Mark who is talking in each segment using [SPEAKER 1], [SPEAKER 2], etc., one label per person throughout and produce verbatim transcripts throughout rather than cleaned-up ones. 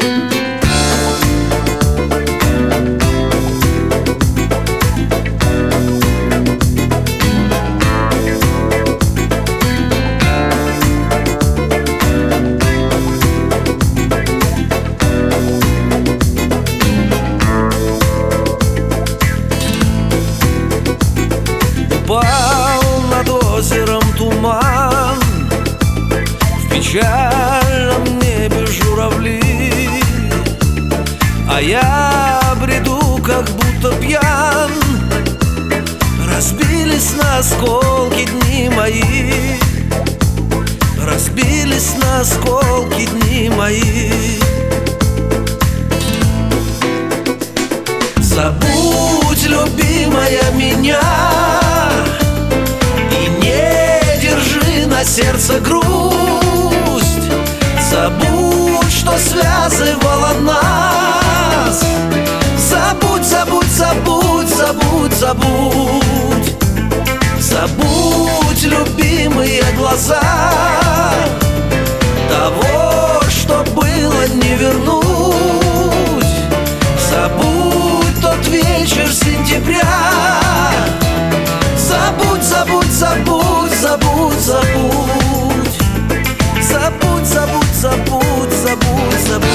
[SPEAKER 1] Упал над озером туман, в печальном небе журавли, а я бреду, как будто пьян. Разбились на осколки дни мои, разбились на осколки дни мои. Забудь, любимая, меня, и не держи на сердце грусть. Забудь, что связывало нас. Забудь, забудь, забудь, забудь, забудь. Забудь, любимые глаза. Того, что было, не вернуть. Забудь тот вечер сентября. Забудь, забудь, забудь, забудь, забудь. Забудь, забудь, забудь, забудь, забудь.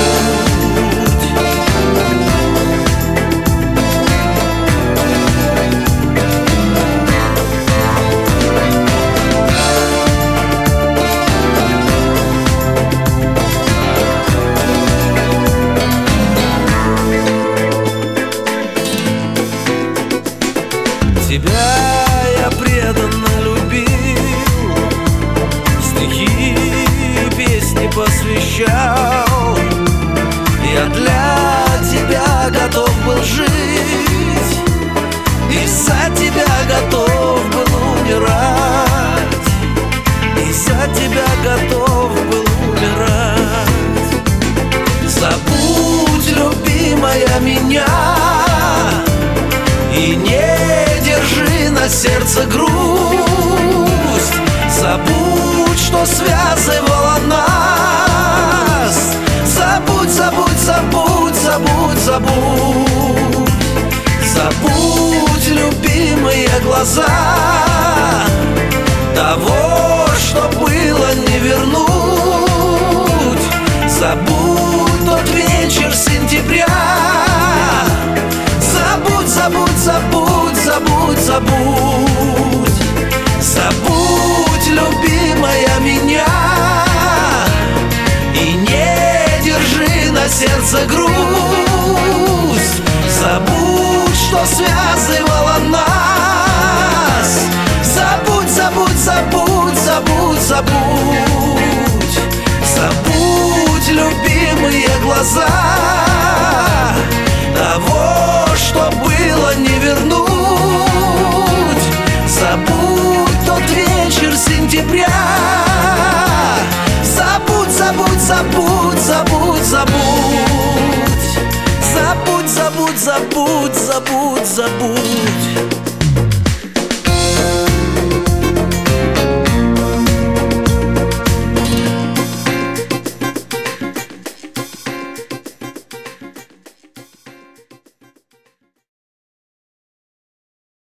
[SPEAKER 1] Тебя я преданно любил, стихи и песни посвящал. Я для тебя готов был жить, и за тебя готов был умирать, и за тебя готов был умирать. Забудь, любимая, меня, и не держи на сердце грусть. Забудь, что связывало нас. Забудь, забудь, забудь, забудь, забудь. Забудь, любимые глаза. Того, что было, не вернуть. Забудь тот вечер сентября. Забудь, забудь, забудь, забудь, забудь. Забудь, любимая, меня, и не держи на сердце грусть. Забудь, что связывало нас. Забудь, забудь, забудь, забудь, забудь. Забудь, любимые глаза. Того, что было, не вернуть. Забудь тот вечер сентября. Забудь, забудь, забудь, забудь, забудь. Забудь, забудь, забудь, забудь, забудь.